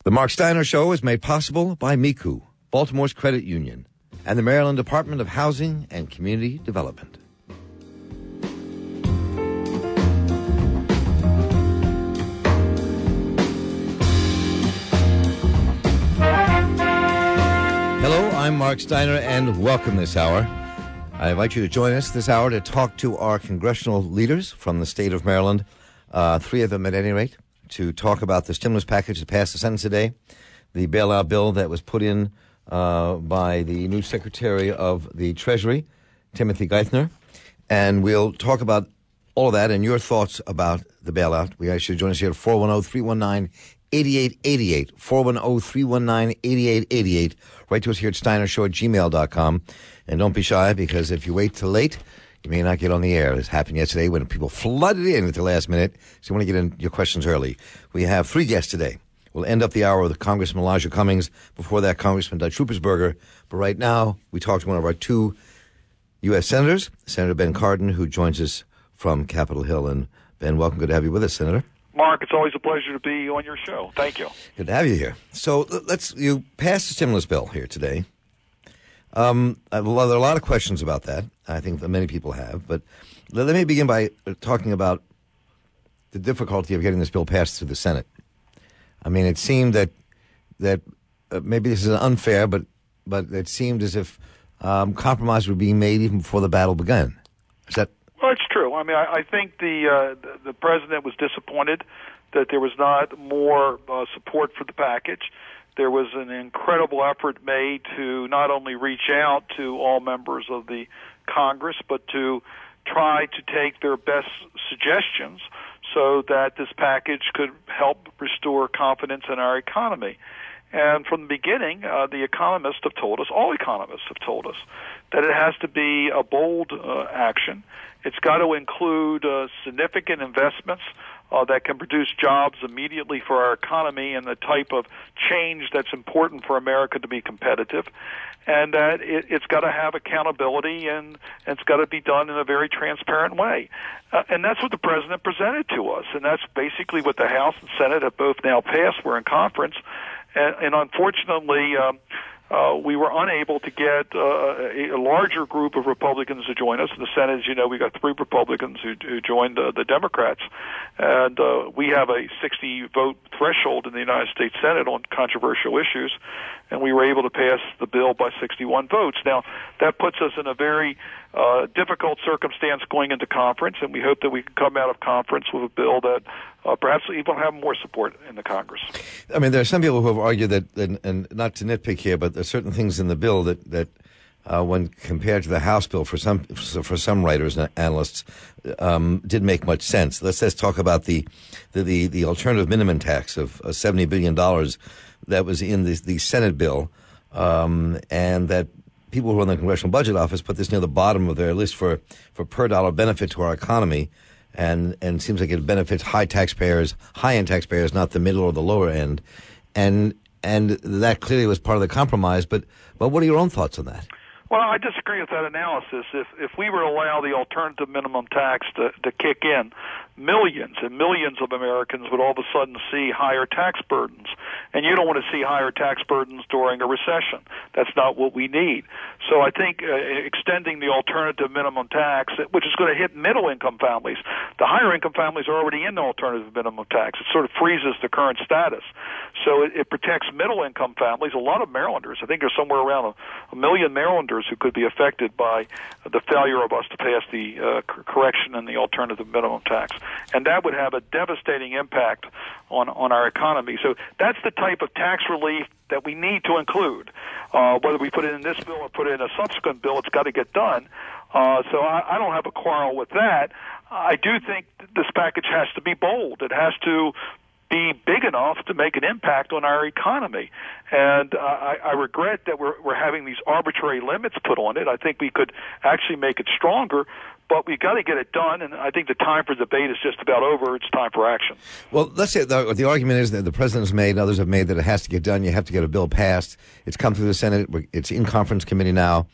The Mark Steiner Show is made possible by MICU, Baltimore's credit union, and the Maryland Department of Housing and Community Development. Hello, I'm Mark Steiner, and welcome this hour. I invite you to join us this hour to talk to our congressional leaders from the state of Maryland, three of them at any rate, to talk about the stimulus package that passed the Senate today, the bailout bill that was put in by the new Secretary of the Treasury, Timothy Geithner. And we'll talk about all of that and your thoughts about the bailout. We ask you to join us here at 410-319-8888, 410-319-8888. Write to us here at steinershow@gmail.com. And don't be shy, because if you wait till late, you may not get on the air. This happened yesterday when people flooded in at the last minute, so you want to get in your questions early. We have three guests today. We'll end up the hour with Congressman Elijah Cummings. Before that, Congressman Dutch Ruppersberger. But right now, we talk to one of our two U.S. Senators, Senator Ben Cardin, who joins us from Capitol Hill. And Ben, welcome. Good to have you with us, Senator. Mark, it's always a pleasure to be on your show. Thank you. Good to have you here. So you passed the stimulus bill here today. There are a lot of questions about that. I think that many people have. But let me begin by talking about the difficulty of getting this bill passed through the Senate. I mean, it seemed that maybe this is unfair, but it seemed as if compromise were being made even before the battle began. Is that? Well, it's true. I mean, I think the president was disappointed that there was not more support for the package. There was an incredible effort made to not only reach out to all members of the Congress, but to try to take their best suggestions so that this package could help restore confidence in our economy. And from the beginning, the economists have told us, all economists have told us, that it has to be a bold action. It's got to include significant investments that can produce jobs immediately for our economy and the type of change that's important for America to be competitive, and that it's got to have accountability and it's got to be done in a very transparent way. And that's what the president presented to us, and that's basically what the House and Senate have both now passed. We're in conference, and unfortunately, we were unable to get a larger group of Republicans to join us. In the Senate, as you know, we got three Republicans who joined the Democrats, and we have a 60-vote threshold in the United States Senate on controversial issues, and we were able to pass the bill by 61 votes. Now, that puts us in a very difficult circumstance going into conference, and we hope that we can come out of conference with a bill that perhaps even have more support in the Congress. I mean, there are some people who have argued that, and not to nitpick here, but there are certain things in the bill that when compared to the House bill, for some writers and analysts, didn't make much sense. Let's talk about the alternative minimum tax of $70 billion that was in the Senate bill, and that people who are in the Congressional Budget Office put this near the bottom of their list for per dollar benefit to our economy, and seems like it benefits high-end taxpayers, not the middle or the lower end, and that clearly was part of the compromise. But what are your own thoughts on that? Well, I disagree with that analysis. If we were to allow the alternative minimum tax to kick in, millions and millions of Americans would all of a sudden see higher tax burdens. And you don't want to see higher tax burdens during a recession. That's not what we need. So I think extending the alternative minimum tax, which is going to hit middle-income families, the higher-income families are already in the alternative minimum tax. It sort of freezes the current status. So it protects middle-income families. A lot of Marylanders, I think there's somewhere around a million Marylanders who could be affected by the failure of us to pass the correction in the alternative minimum tax. And that would have a devastating impact on our economy. So that's the type of tax relief that we need to include. Whether we put it in this bill or put it in a subsequent bill, it's got to get done. So I don't have a quarrel with that. I do think this package has to be bold. It has to be big enough to make an impact on our economy. And I regret that we're having these arbitrary limits put on it. I think we could actually make it stronger, but we've got to get it done, and I think the time for debate is just about over. It's time for action. Well, let's say the argument is that the president has made and others have made that it has to get done. You have to get a bill passed. It's come through the Senate. It's in conference committee now.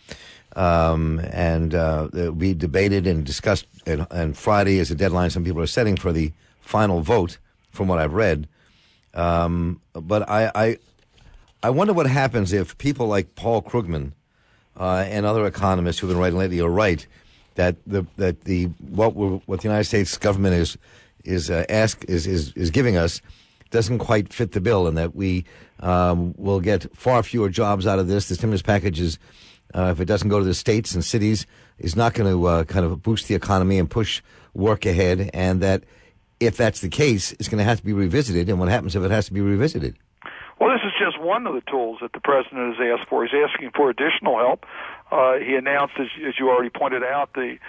And it'll be debated and discussed, and Friday is a deadline some people are setting for the final vote, from what I've read. But I wonder what happens if people like Paul Krugman and other economists who've been writing lately are right that what the United States government is giving us doesn't quite fit the bill, and that we will get far fewer jobs out of this. The stimulus package is, if it doesn't go to the states and cities, is not going to kind of boost the economy and push work ahead, and that if that's the case, it's going to have to be revisited. And what happens if it has to be revisited? Well, this is just one of the tools that the president has asked for. He's asking for additional help. He announced, as you already pointed out,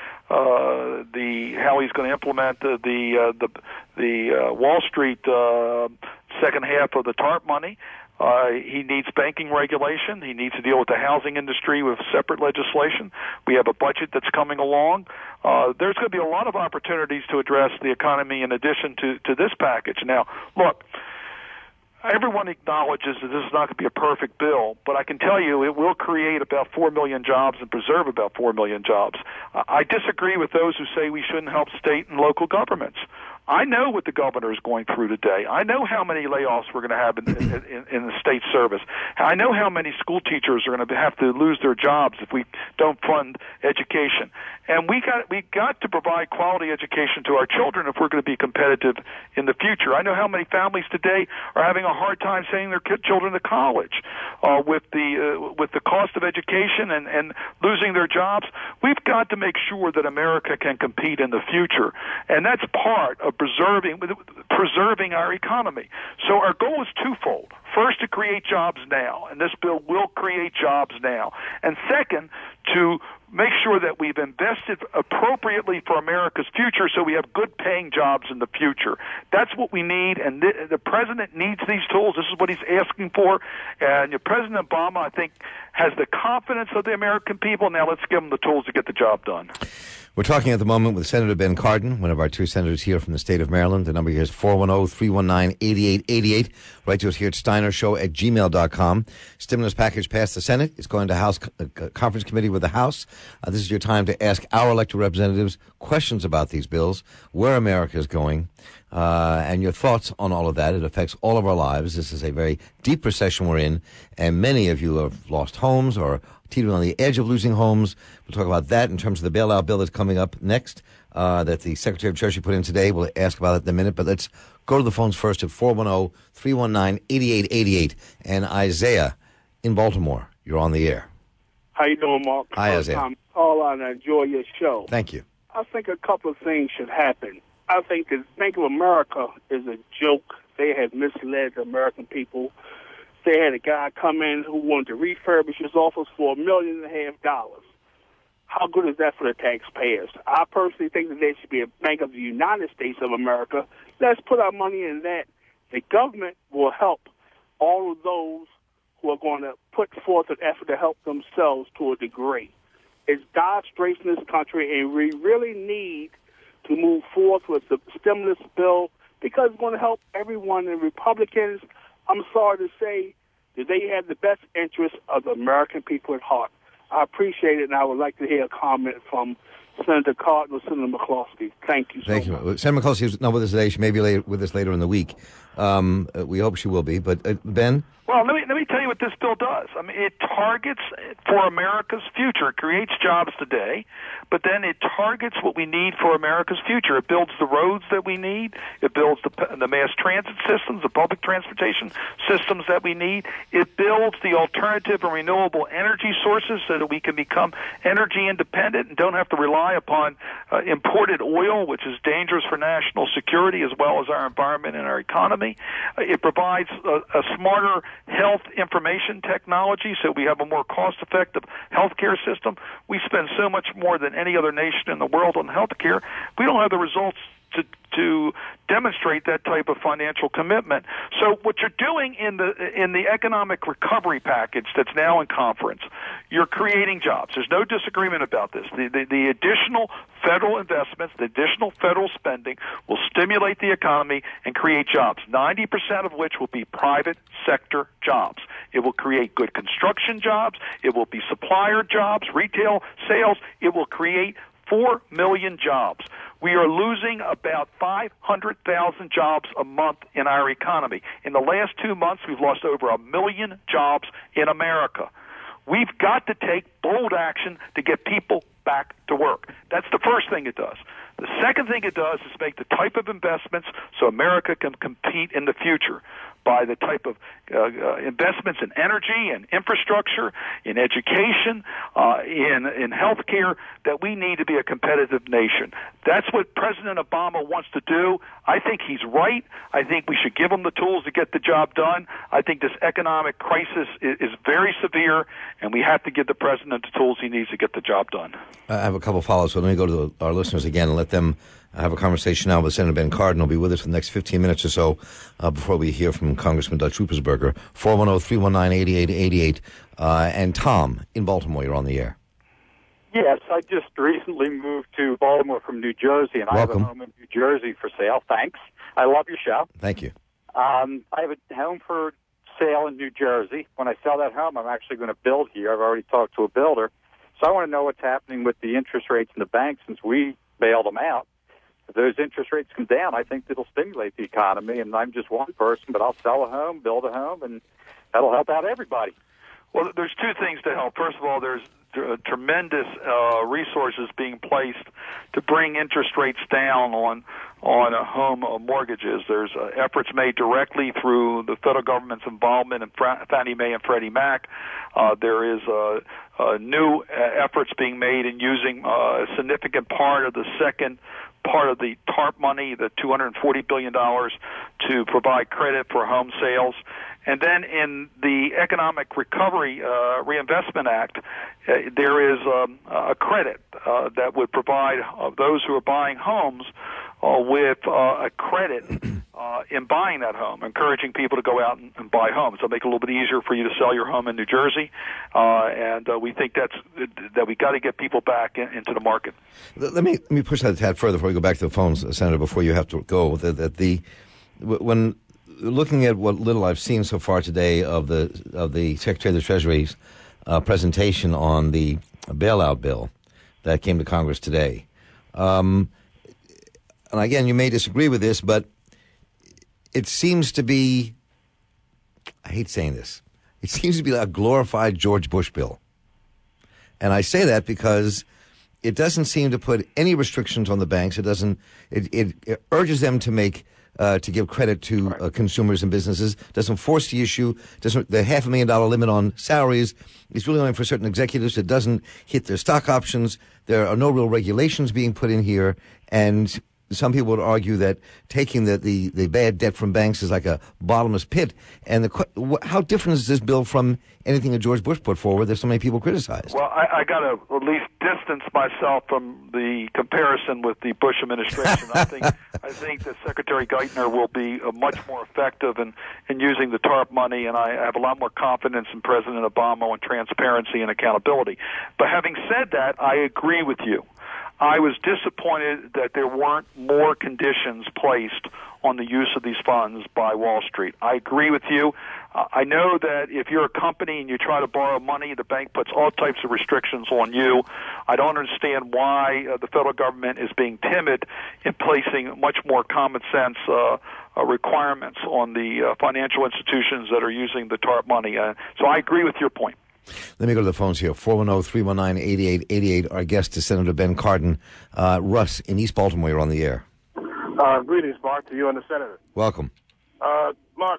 how he's going to implement the Wall Street second half of the TARP money. He needs banking regulation. He needs to deal with the housing industry with separate legislation. We have a budget that's coming along. There's going to be a lot of opportunities to address the economy in addition to this package. Now, look, everyone acknowledges that this is not going to be a perfect bill, but I can tell you it will create about 4 million jobs and preserve about 4 million jobs. I disagree with those who say we shouldn't help state and local governments. I know what the governor is going through today. I know how many layoffs we're going to have in the state service. I know how many school teachers are going to have to lose their jobs if we don't fund education. And we got to provide quality education to our children if we're going to be competitive in the future. I know how many families today are having a hard time sending their children to college with the cost of education and losing their jobs. We've got to make sure that America can compete in the future, and that's part of preserving our economy. So our goal is twofold. First, to create jobs now, and this bill will create jobs now. And second, to make sure that we've invested appropriately for America's future so we have good-paying jobs in the future. That's what we need, and the president needs these tools. This is what he's asking for. And President Obama, I think, has the confidence of the American people. Now let's give him the tools to get the job done. We're talking at the moment with Senator Ben Cardin, one of our two senators here from the state of Maryland. The number here is 410-319-8888. Write to us here at steinershow@gmail.com. Stimulus package passed the Senate. It's going to House Conference Committee with the House. This is your time to ask our elected representatives questions about these bills, where America is going, and your thoughts on all of that. It affects all of our lives. This is a very deep recession we're in, and many of you have lost homes or teetering on the edge of losing homes. We'll talk about that in terms of the bailout bill that's coming up next, that the Secretary of Treasury put in today. We'll ask about it in a minute, but let's go to the phones first at 410-319-8888. And Isaiah in Baltimore, you're on the air. How you doing, Mark? Hi, Isaiah. I'm Paul, and I enjoy your show. Thank you. I think a couple of things should happen. I think that Bank of America is a joke. They have misled the American people. They had a guy come in who wanted to refurbish his office for $1.5 million. How good is that for the taxpayers? I personally think that there should be a Bank of the United States of America. Let's put our money in that. The government will help all of those who are going to put forth an effort to help themselves to a degree. It's dire straits in this country, and we really need to move forth with the stimulus bill because it's going to help everyone. And Republicans, I'm sorry to say, that they have the best interests of the American people at heart. I appreciate it, and I would like to hear a comment from Senator Cardin or Senator McCloskey. Thank you so much. You. Senator McCloskey is not with us today. She may be with us later in the week. We hope she will be. But Ben? Well, let me tell you what this bill does. I mean, it targets for America's future. It creates jobs today, but then it targets what we need for America's future. It builds the roads that we need. It builds the mass transit systems, the public transportation systems that we need. It builds the alternative and renewable energy sources so that we can become energy independent and don't have to rely upon imported oil, which is dangerous for national security as well as our environment and our economy. It provides a smarter health information technology so we have a more cost-effective healthcare system. We spend so much more than any other nation in the world on healthcare. We don't have the results to demonstrate that type of financial commitment. So what you're doing in the economic recovery package that's now in conference, you're creating jobs. There's no disagreement about this. The additional federal investments, the additional federal spending will stimulate the economy and create jobs, 90% of which will be private sector jobs. It will create good construction jobs. It will be supplier jobs, retail sales. It will create 4 million jobs. We are losing about 500,000 jobs a month in our economy. In the last 2 months, we've lost over 1 million jobs in America. We've got to take bold action to get people back to work. That's the first thing it does. The second thing it does is make the type of investments so America can compete in the future by the type of investments in energy and infrastructure, in education, in healthcare that we need to be a competitive nation. That's what President Obama wants to do. I think he's right. I think we should give him the tools to get the job done. I think this economic crisis is very severe, and we have to give the president the tools he needs to get the job done. I have a couple of follow-ups, so let me go to our listeners again and let them have a conversation now with Senator Ben Cardin. He'll be with us for the next 15 minutes or so before we hear from Congressman Dutch Ruppersberger. 410-319-8888. And Tom, in Baltimore, you're on the air. Yes, I just recently moved to Baltimore from New Jersey, and Welcome. I have a home in New Jersey for sale. Thanks. I love your show. Thank you. I have a home for sale in New Jersey. When I sell that home, I'm actually going to build here. I've already talked to a builder. So I want to know what's happening with the interest rates in the bank since we bailed them out. If those interest rates come down, I think it'll stimulate the economy. And I'm just one person, but I'll sell a home, build a home, and that'll help out everybody. Well, there's two things to help. First of all, there's tremendous resources being placed to bring interest rates down on home mortgages. There's efforts made directly through the federal government's involvement in Fannie Mae and Freddie Mac. There is new efforts being made in using a significant part of the second part of the TARP money, the $240 billion, to provide credit for home sales. And then in the Economic Recovery Reinvestment Act, there is a credit that would provide those who are buying homes with a credit in buying that home, encouraging people to go out and buy homes. It'll make it a little bit easier for you to sell your home in New Jersey, and we think that we got to get people back into the market. Let me push that a tad further before we go back to the phones, Senator, before you have to go. When looking at what little I've seen so far today of the Secretary of the Treasury's presentation on the bailout bill that came to Congress today, and again, you may disagree with this, but it seems to be, I hate saying this, it seems to be like a glorified George Bush bill. And I say that because it doesn't seem to put any restrictions on the banks. It urges them to make to give credit to consumers and businesses, doesn't force the issue, the $500,000 limit on salaries is really only for certain executives. It doesn't hit their stock options. There are no real regulations being put in here, and some people would argue that taking the bad debt from banks is like a bottomless pit. And how different is this bill from anything that George Bush put forward that so many people criticized? Well, I got to at least distance myself from the comparison with the Bush administration. I think that Secretary Geithner will be much more effective in using the TARP money, and I have a lot more confidence in President Obama on transparency and accountability. But having said that, I agree with you. I was disappointed that there weren't more conditions placed on the use of these funds by Wall Street. I agree with you. I know that if you're a company and you try to borrow money, the bank puts all types of restrictions on you. I don't understand why the federal government is being timid in placing much more common sense requirements on the financial institutions that are using the TARP money. So I agree with your point. Let me go to the phones here. 410-319-8888. Our guest is Senator Ben Cardin. Russ, in East Baltimore, you're on the air. Greetings, Mark, to you and the Senator. Welcome. Mark,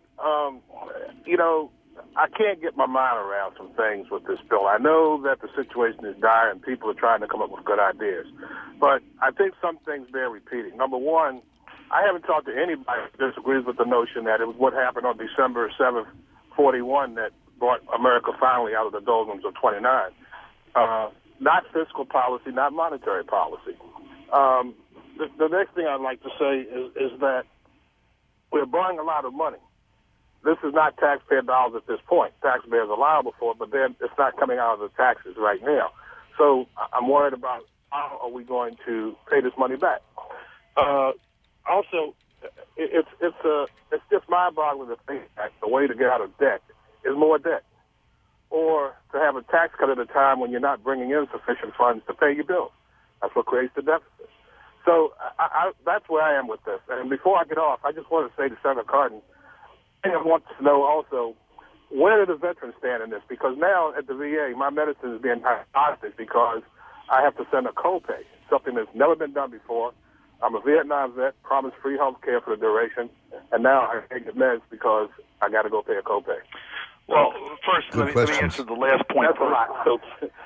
I can't get my mind around some things with this bill. I know that the situation is dire and people are trying to come up with good ideas. But I think some things bear repeating. Number one, I haven't talked to anybody who disagrees with the notion that it was what happened on December 7th, 41 that brought America finally out of the doldrums of 29. Not fiscal policy, not monetary policy. The next thing I'd like to say is that we're borrowing a lot of money. This is not taxpayer dollars at this point. Taxpayers are liable for it, but then it's not coming out of the taxes right now. So I'm worried about how are we going to pay this money back. Also, it's just mind-boggling to think that the way to get out of debt is more debt, or to have a tax cut at a time when you're not bringing in sufficient funds to pay your bills. That's what creates the deficit. So that's where I am with this. And before I get off, I just want to say to Senator Cardin, I want to know also, where do the veterans stand in this? Because now at the VA, my medicine is being hostage because I have to send a copay, something that's never been done before. I'm a Vietnam vet, promised free health care for the duration, and now I take the meds because I got to go pay a copay. Well, first, let me answer the last point. That's a lot. So,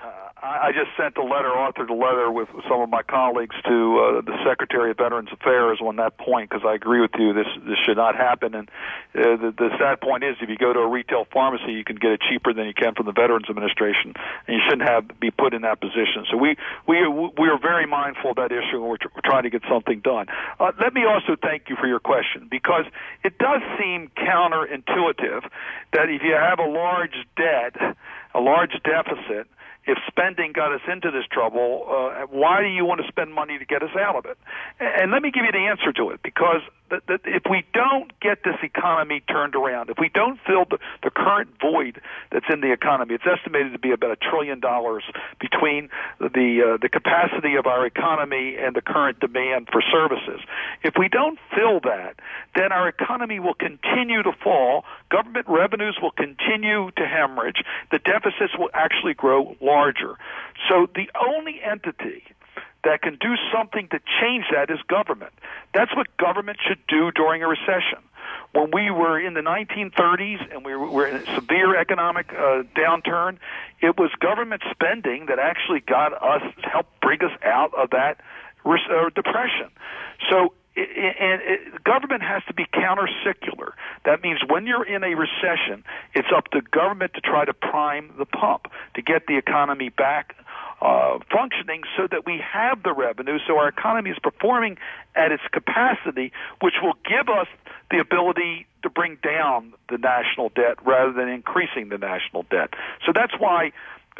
I just sent authored a letter with some of my colleagues to the Secretary of Veterans Affairs on that point, because I agree with you. This should not happen. And the sad point is, if you go to a retail pharmacy, you can get it cheaper than you can from the Veterans Administration, and you shouldn't be put in that position. So we are very mindful of that issue, and we're trying to get something done. Let me also thank you for your question, because it does seem counterintuitive that if you have a large debt, a large deficit, if spending got us into this trouble, why do you want to spend money to get us out of it? And let me give you the answer to it, because if we don't get this economy turned around, if we don't fill the current void that's in the economy, it's estimated to be about $1 trillion between the capacity of our economy and the current demand for services. If we don't fill that, then our economy will continue to fall, government revenues will continue to hemorrhage, the deficits will actually grow larger. So the only entity that can do something to change that is government. That's what government should do during a recession. When we were in the 1930s and we were in a severe economic downturn, it was government spending that actually helped bring us out of that depression. So government has to be counter-secular. That means when you're in a recession, it's up to government to try to prime the pump, to get the economy back functioning so that we have the revenue, so our economy is performing at its capacity, which will give us the ability to bring down the national debt rather than increasing the national debt. So that's why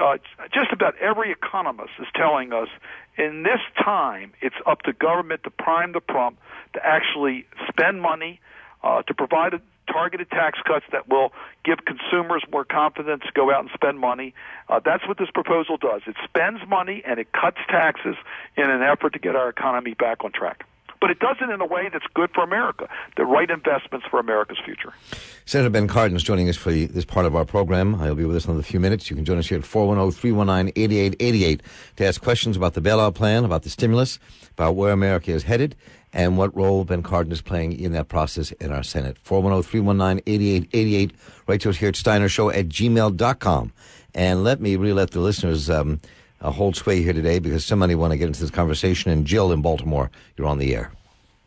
just about every economist is telling us in this time it's up to government to prime the pump, to actually spend money, to provide targeted tax cuts that will give consumers more confidence to go out and spend money. That's what this proposal does. It spends money and it cuts taxes in an effort to get our economy back on track. But it does it in a way that's good for America, the right investments for America's future. Senator Ben Cardin is joining us for this part of our program. He'll be with us in another few minutes. You can join us here at 410-319-8888 to ask questions about the bailout plan, about the stimulus, about where America is headed, and what role Ben Cardin is playing in that process in our Senate. 410-319-8888. Write to us here at steinershow@gmail.com. And let me let the listeners hold sway here today, because somebody want to get into this conversation. And Jill in Baltimore, you're on the air.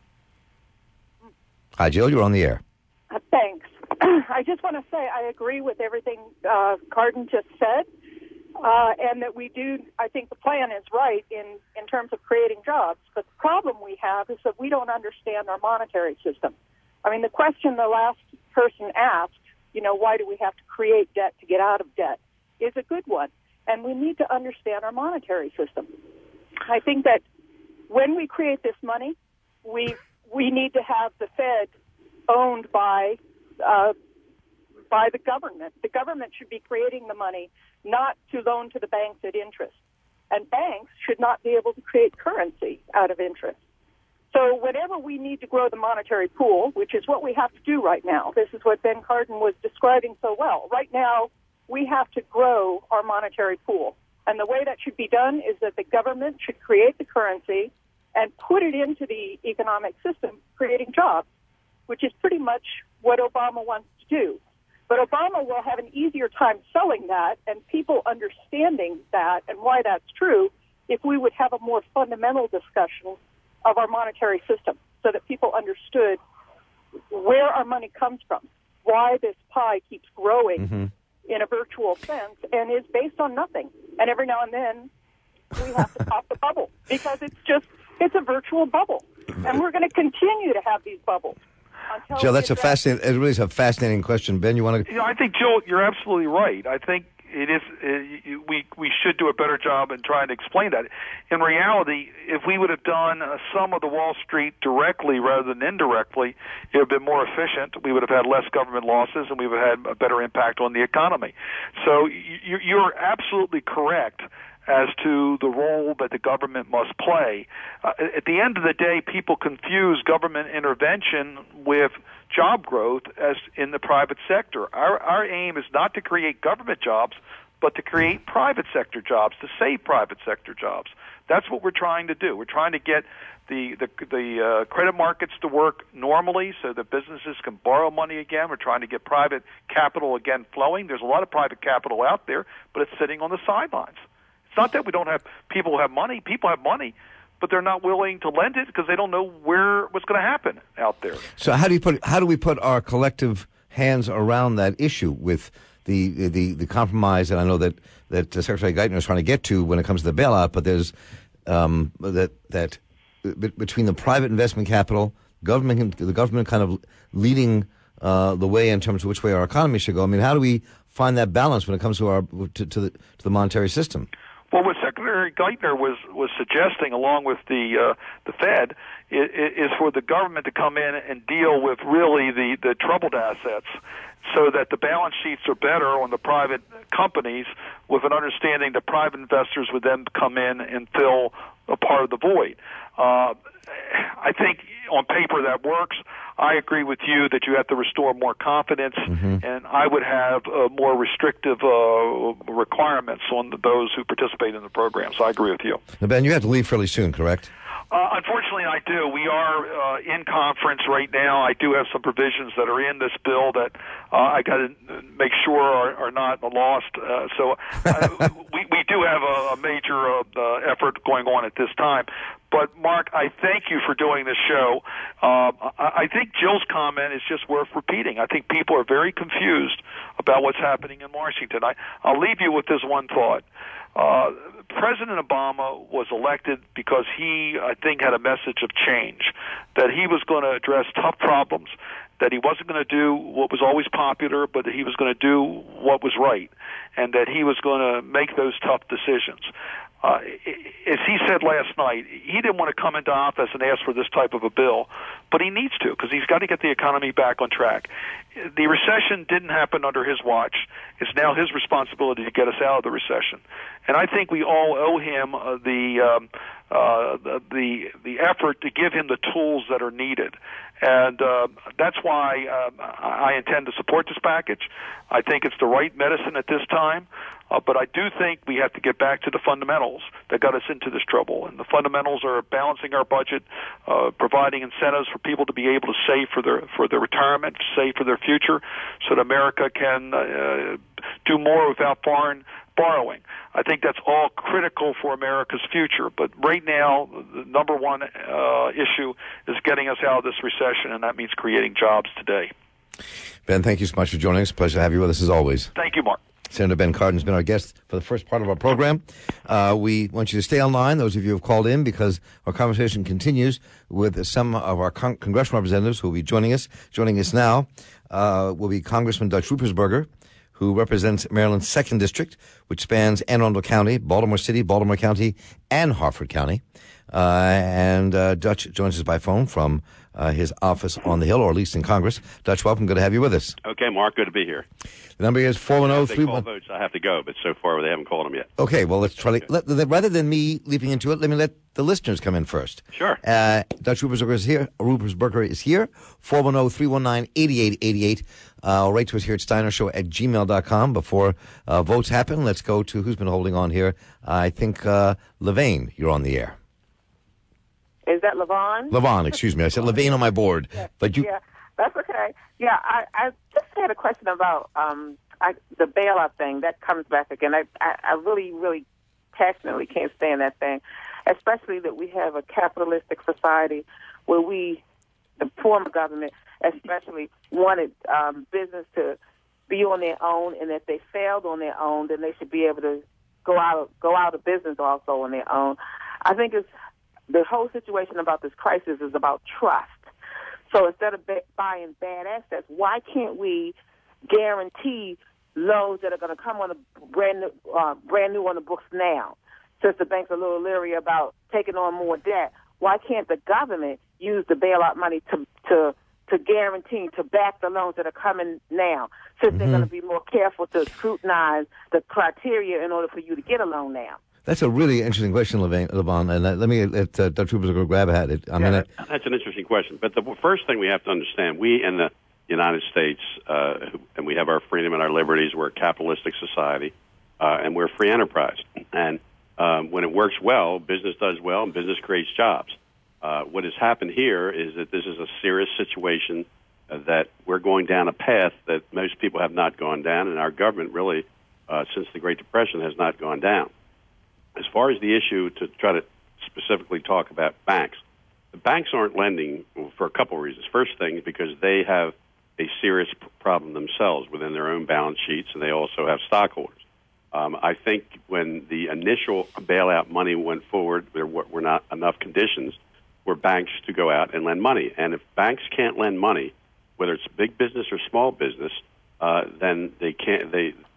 Hi, Jill, you're on the air. Thanks. I just want to say I agree with everything Cardin just said, and that I think the plan is right in terms of creating jobs. But the problem we have is that we don't understand our monetary system. I mean, the question the last person asked, why do we have to create debt to get out of debt, is a good one. And we need to understand our monetary system. I think that when we create this money, we need to have the Fed owned by the government. The government should be creating the money, not to loan to the banks at interest. And banks should not be able to create currency out of interest. So whenever we need to grow the monetary pool, which is what we have to do right now, this is what Ben Cardin was describing so well. Right now, we have to grow our monetary pool. And the way that should be done is that the government should create the currency and put it into the economic system, creating jobs, which is pretty much what Obama wants to do. But Obama will have an easier time selling that and people understanding that and why that's true if we would have a more fundamental discussion of our monetary system so that people understood where our money comes from, why this pie keeps growing in a virtual sense and is based on nothing. And every now and then we have to pop the bubble because it's a virtual bubble. And we're going to continue to have these bubbles. Jill, it really is a fascinating question. Ben, you want to? I think, Jill, you're absolutely right. I think it is. We should do a better job in trying to explain that. In reality, if we would have done some of the Wall Street directly rather than indirectly, it would have been more efficient. We would have had less government losses, and we would have had a better impact on the economy. So you're absolutely correct as to the role that the government must play. At the end of the day, people confuse government intervention with job growth as in the private sector. Our aim is not to create government jobs, but to create private sector jobs, to save private sector jobs. That's what we're trying to do. We're trying to get the credit markets to work normally so that businesses can borrow money again. We're trying to get private capital again flowing. There's a lot of private capital out there, but it's sitting on the sidelines. It's not that we don't have people who have money. People have money, but they're not willing to lend it because they don't know what's going to happen out there. So how do we put our collective hands around that issue with the compromise that I know that Secretary Geithner is trying to get to when it comes to the bailout, but there's that between the private investment capital, the government kind of leading the way in terms of which way our economy should go. I mean, how do we find that balance when it comes to the monetary system? Well, what Secretary Geithner was suggesting, along with the Fed, is for the government to come in and deal with really the troubled assets, so that the balance sheets are better on the private companies, with an understanding that private investors would then come in and fill a part of the void. I think on paper that works. I agree with you that you have to restore more confidence, and I would have more restrictive requirements on those who participate in the program. So I agree with you. Now, Ben, you have to leave fairly soon, correct? Unfortunately, I do. We are in conference right now. I do have some provisions that are in this bill that I got to make sure are not lost. So we do have a major effort going on at this time. But, Mark, I thank you for doing this show. I think Jill's comment is just worth repeating. I think people are very confused about what's happening in Washington. I'll leave you with this one thought. President Obama was elected because he, I think, had a message of change, that he was going to address tough problems, that he wasn't going to do what was always popular, but that he was going to do what was right, and that he was going to make those tough decisions. As he said last night, he didn't want to come into office and ask for this type of a bill, but he needs to, because he's got to get the economy back on track. The recession didn't happen under his watch. It's now his responsibility to get us out of the recession. And I think we all owe him the effort to give him the tools that are needed. And that's why I intend to support this package. I think it's the right medicine at this time. But I do think we have to get back to the fundamentals that got us into this trouble. And the fundamentals are balancing our budget, providing incentives for people to be able to save for their retirement, save for their future, so that America can do more without foreign borrowing. I think that's all critical for America's future. But right now, the number one issue is getting us out of this recession, and that means creating jobs today. Ben, thank you so much for joining us. Pleasure to have you with us as always. Thank you, Mark. Senator Ben Cardin has been our guest for the first part of our program. We want you to stay online, those of you who have called in, because our conversation continues with some of our congressional representatives who will be joining us. Joining us now will be Congressman Dutch Ruppersberger, who represents Maryland's 2nd District, which spans Anne Arundel County, Baltimore City, Baltimore County, and Harford County. And Dutch joins us by phone from his office on the Hill, or at least in Congress. Dutch, welcome. Good to have you with us. Okay, Mark. Good to be here. The number is 410-3... votes, I have to go, but so far they haven't called them yet. Okay, well, let's try to... rather than me leaping into it, let me let the listeners come in first. Sure. Dutch Ruppersberger is here. 410-319-8888. Write to us here at steinershow@gmail.com. Before votes happen, let's go to who's been holding on here. I think Levain, you're on the air. Is that Levon? Levon, excuse me. I said Levain on my board. Yeah. But you... Yeah, that's okay. Yeah, I just had a question about the bailout thing. That comes back again. I really, really passionately can't stand that thing, especially that we have a capitalistic society where the former government especially, wanted business to be on their own, and if they failed on their own, then they should be able to go out of business also on their own. I think the whole situation about this crisis is about trust. So instead of buying bad assets, why can't we guarantee loans that are going to come on brand new on the books now? Since the banks are a little leery about taking on more debt, why can't the government use the bailout money to to guarantee, to back the loans that are coming now, since they're going to be more careful to scrutinize the criteria in order for you to get a loan now? That's a really interesting question, Levon, and let me let Dr. Rubers go grab at it. That's an interesting question. But the first thing we have to understand, we in the United States, and we have our freedom and our liberties, we're a capitalistic society, and we're a free enterprise. And when it works well, business does well, and business creates jobs. What has happened here is that this is a serious situation that we're going down a path that most people have not gone down, and our government really, since the Great Depression, has not gone down. As far as the issue, to try to specifically talk about banks, the banks aren't lending for a couple of reasons. First thing is because they have a serious problem themselves within their own balance sheets, and they also have stockholders. I think when the initial bailout money went forward, there were not enough conditions for banks to go out and lend money. And if banks can't lend money, whether it's big business or small business, then they can't.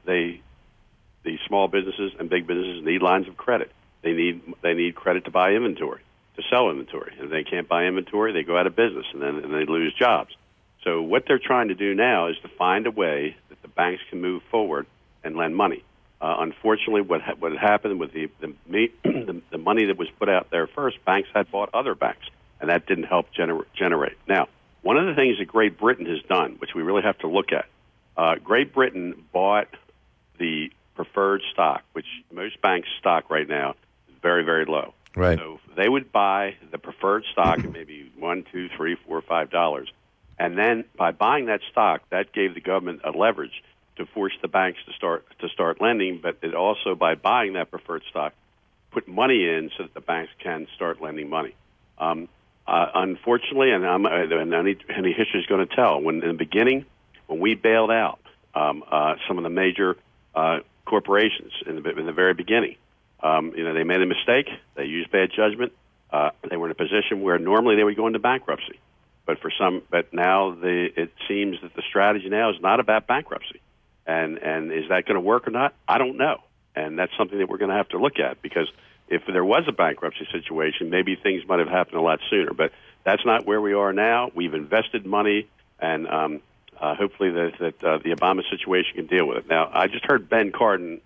The small businesses and big businesses need lines of credit. They need credit to buy inventory, to sell inventory. And if they can't buy inventory, they go out of business, and then they lose jobs. So what they're trying to do now is to find a way that the banks can move forward and lend money. Unfortunately, what happened with the money that was put out there first, banks had bought other banks, and that didn't help generate. Now, one of the things that Great Britain has done, which we really have to look at, Great Britain bought the preferred stock, which most banks' stock right now is very, very low. Right. So they would buy the preferred stock at maybe $1, $2, $3, $4, $5, and then by buying that stock, that gave the government a leverage to force the banks to start lending. But it also, by buying that preferred stock, put money in so that the banks can start lending money. Unfortunately, and any history is going to tell, when in the beginning, when we bailed out some of the major corporations in the very beginning, they made a mistake. They used bad judgment. They were in a position where normally they would go into bankruptcy. But now it seems that the strategy now is not about bankruptcy. And is that going to work or not? I don't know. And that's something that we're going to have to look at, because if there was a bankruptcy situation, maybe things might have happened a lot sooner. But that's not where we are now. We've invested money, and hopefully that the Obama situation can deal with it. Now, I just heard Ben Cardin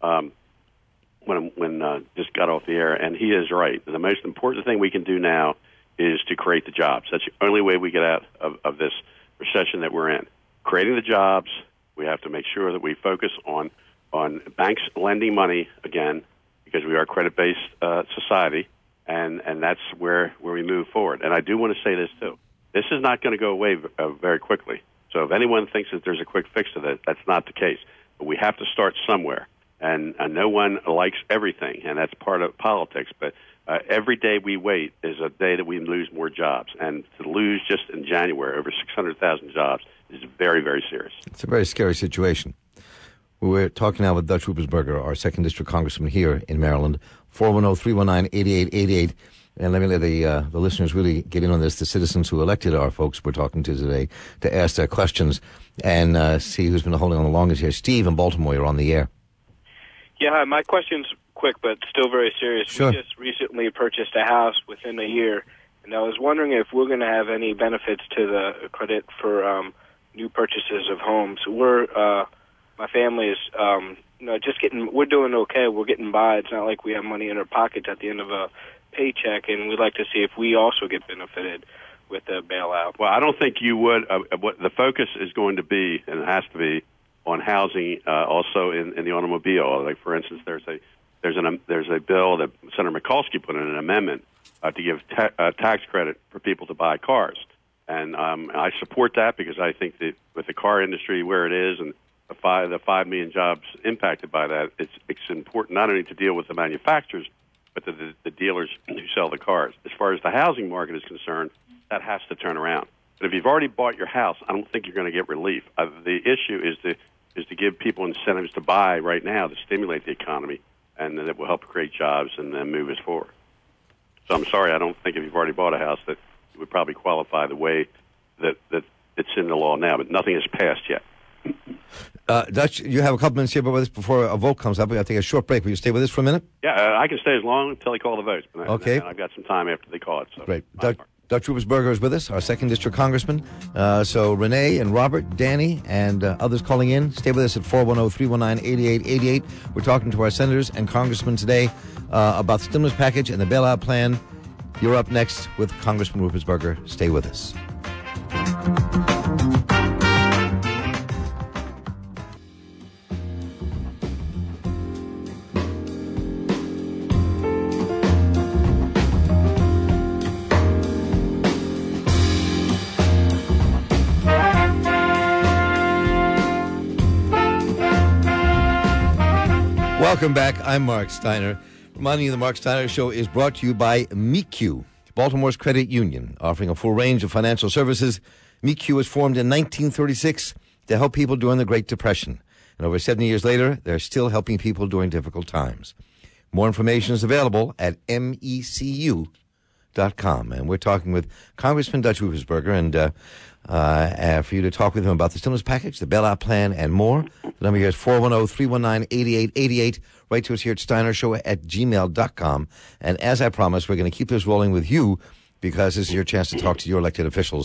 when just got off the air, and he is right. The most important thing we can do now is to create the jobs. That's the only way we get out of this recession that we're in. Creating the jobs, we have to make sure that we focus on banks lending money again, because we are a credit-based society, and that's where we move forward. And I do want to say this, too. This is not going to go away very quickly. So if anyone thinks that there's a quick fix to that, that's not the case. But we have to start somewhere. And no one likes everything, and that's part of politics. But every day we wait is a day that we lose more jobs. And to lose just in January over 600,000 jobs is very, very serious. It's a very scary situation. We're talking now with Dutch Ruppersberger, our 2nd District Congressman here in Maryland, 410-319-8888. And let me let the listeners really get in on this, the citizens who elected our folks we're talking to today, to ask their questions and see who's been holding on the longest here. Steve in Baltimore, you're on the air. Yeah, hi. My question's quick, but still very serious. Sure. We just recently purchased a house within a year, and I was wondering if we're going to have any benefits to the credit for new purchases of homes. My family is, we're doing okay. We're getting by. It's not like we have money in our pockets at the end of a paycheck, and we'd like to see if we also get benefited with the bailout. Well, I don't think you would. What the focus is going to be, and it has to be, on housing, also in the automobile. Like, for instance, there's a bill that Senator Mikulski put in, an amendment to give tax credit for people to buy cars, and I support that, because I think that with the car industry where it is and the 5 million jobs impacted by that, it's important not only to deal with the manufacturers, but the dealers who sell the cars. As far as the housing market is concerned, that has to turn around. But if you've already bought your house, I don't think you're going to get relief. The issue is to give people incentives to buy right now to stimulate the economy, and that will help create jobs and then move us forward. So I'm sorry, I don't think if you've already bought a house that you would probably qualify the way that it's in the law now, but nothing has passed yet. Dutch, you have a couple minutes here with us before a vote comes up. We'll take a short break. Will you stay with us for a minute? Yeah, I can stay as long until they call the votes. Okay. And I've got some time after they call it. So great. Dutch Ruppersberger is with us, our 2nd District Congressman. So Renee and Robert, Danny, and others calling in. Stay with us at 410-319-8888. We're talking to our senators and congressmen today about the stimulus package and the bailout plan. You're up next with Congressman Ruppersberger. Stay with us. Welcome back. I'm Mark Steiner. Reminding you, the Mark Steiner Show is brought to you by MECU, Baltimore's credit union, offering a full range of financial services. MECU was formed in 1936 to help people during the Great Depression. And over 70 years later, they're still helping people during difficult times. More information is available at mecu.com. And we're talking with Congressman Dutch Ruppersberger, and for you to talk with him about the stimulus package, the bailout plan, and more. The number here is 410-319-8888. Write to us here at steinershow@gmail.com. And as I promised, we're going to keep this rolling with you because this is your chance to talk to your elected officials.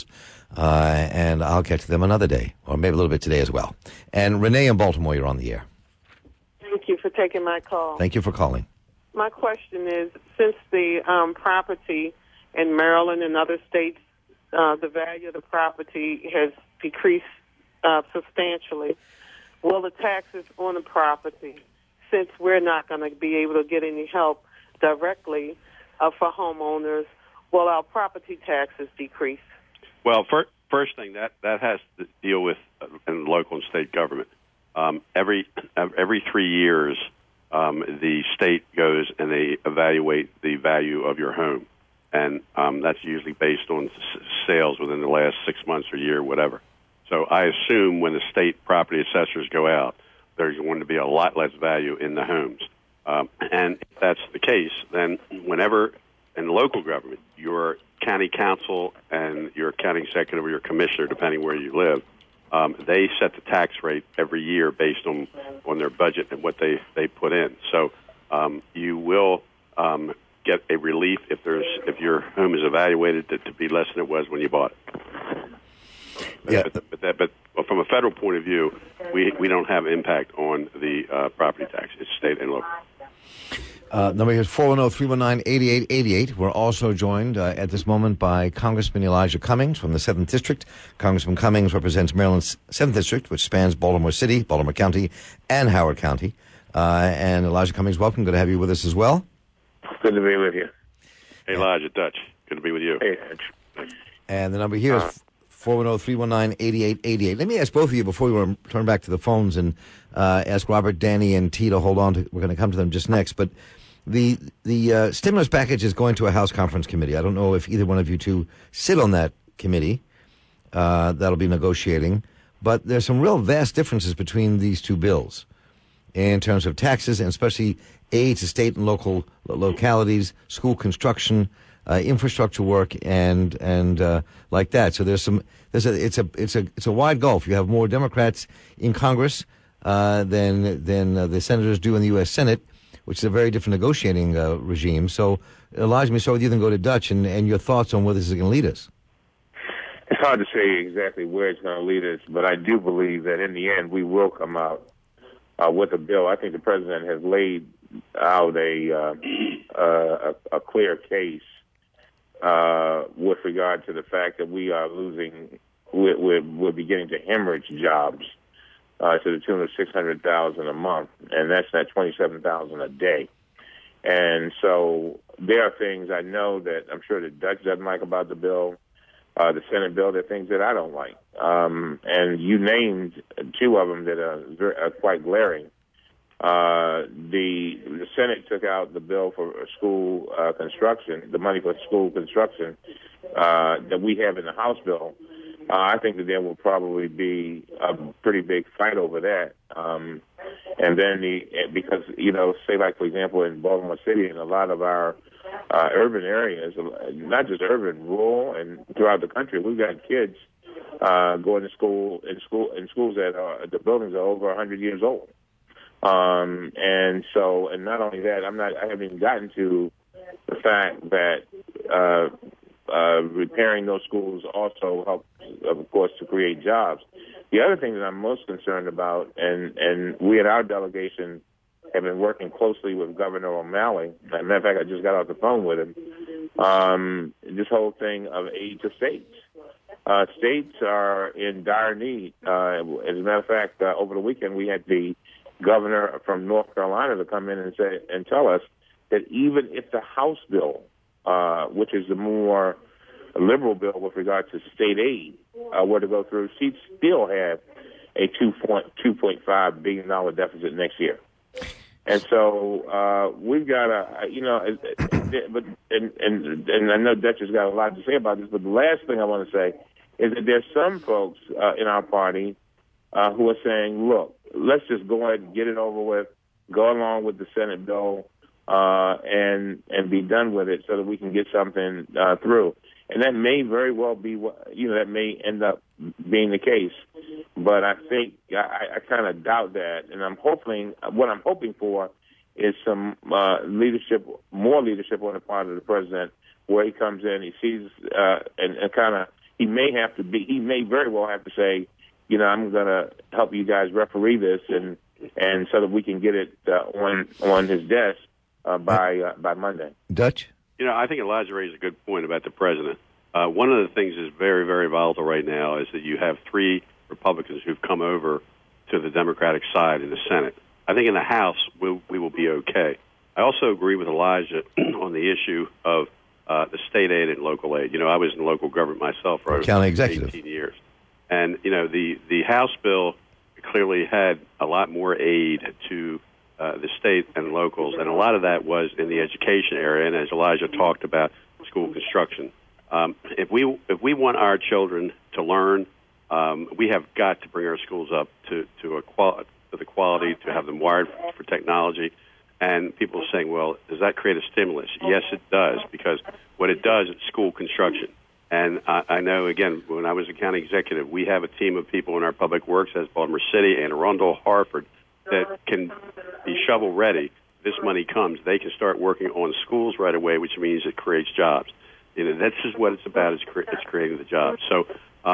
And I'll get to them another day, or maybe a little bit today as well. And Renee in Baltimore, you're on the air. Thank you for taking my call. Thank you for calling. My question is, since the property in Maryland and other states, the value of the property has decreased substantially, will the taxes on the property, since we're not going to be able to get any help directly for homeowners, will our property taxes decrease? Well, first thing, that has to deal with in local and state government. Every 3 years, the state goes and they evaluate the value of your home. And that's usually based on sales within the last 6 months or year, whatever. So I assume when the state property assessors go out, there's going to be a lot less value in the homes. And if that's the case, then whenever in local government, your county council and your county executive or your commissioner, depending where you live, they set the tax rate every year based on their budget and what they put in. So you will get a relief if your home is evaluated to be less than it was when you bought it. Yeah. But from a federal point of view, we don't have impact on the property tax. It's state and local. Number here is 410-319-8888. We're also joined at this moment by Congressman Elijah Cummings from the 7th District. Congressman Cummings represents Maryland's 7th District, which spans Baltimore City, Baltimore County, and Howard County. And Elijah Cummings, welcome. Good to have you with us as well. Good to be with you. Hey, Elijah, Dutch. Good to be with you. Hey, Dutch. And the number here is 410-319-8888. Let me ask both of you before we turn back to the phones and ask Robert, Danny, and T to hold on. We're going to come to them just next. But the stimulus package is going to a House Conference Committee. I don't know if either one of you two sit on that committee. That'll be negotiating. But there's some real vast differences between these two bills in terms of taxes and especially aid to state and local localities, school construction, infrastructure work, and like that. So it's a wide gulf. You have more Democrats in Congress than the senators do in the U.S. Senate, which is a very different negotiating regime. So, Elijah, me start with you, then go to Dutch, and your thoughts on where this is going to lead us. It's hard to say exactly where it's going to lead us, but I do believe that in the end we will come out with a bill. I think the president has laid out a clear case with regard to the fact that we are losing, we're beginning to hemorrhage jobs to the tune of 600,000 a month, and that's not 27,000 a day. And so there are things I know that I'm sure that Dutch doesn't like about the bill, the Senate bill. There are things that I don't like, and you named two of them that are quite glaring. The Senate took out the bill for school construction, the money for school construction that we have in the House bill. I think that there will probably be a pretty big fight over that. And then because, say like, for example, in Baltimore City and a lot of our urban areas, not just urban, rural, and throughout the country, we've got kids going to school in schools that the buildings are over 100 years old. And not only that, I haven't even gotten to the fact that repairing those schools also helps, of course, to create jobs. The other thing that I'm most concerned about, and we at our delegation have been working closely with Governor O'Malley. As a matter of fact, I just got off the phone with him. This whole thing of aid to states. States are in dire need. As a matter of fact, over the weekend we had the governor from North Carolina to come in and say and tell us that even if the House bill, which is the more liberal bill with regard to state aid, were to go through, she'd still have a $2.5 billion deficit next year. And so we've got but I know Dutch has got a lot to say about this, but the last thing I want to say is that there's some folks in our party who are saying, look, let's just go ahead and get it over with, go along with the Senate bill, and be done with it so that we can get something through. And that may very well be that may end up being the case. But I think I kind of doubt that. And what I'm hoping for is some leadership, more leadership on the part of the president, where he comes in, he sees, and kind of, he may very well have to say, I'm going to help you guys referee this and so that we can get it on his desk by Monday. Dutch? I think Elijah raised a good point about the president. One of the things that's very, very volatile right now is that you have 3 Republicans who've come over to the Democratic side in the Senate. I think in the House, we will be okay. I also agree with Elijah on the issue of the state aid and local aid. I was in local government myself for county executive 18 years. And, the House bill clearly had a lot more aid to the state and locals, and a lot of that was in the education area, and as Elijah talked about, school construction. If we want our children to learn, we have got to bring our schools up to the quality, to have them wired for technology. And people are saying, well, does that create a stimulus? Yes, it does, because what it does is school construction. And I know, again, when I was a county executive, we have a team of people in our public works, as Baltimore City, Anne Arundel, Hartford, that can be shovel-ready. This money comes. They can start working on schools right away, which means it creates jobs. That's just what it's about, is it's creating the jobs. So,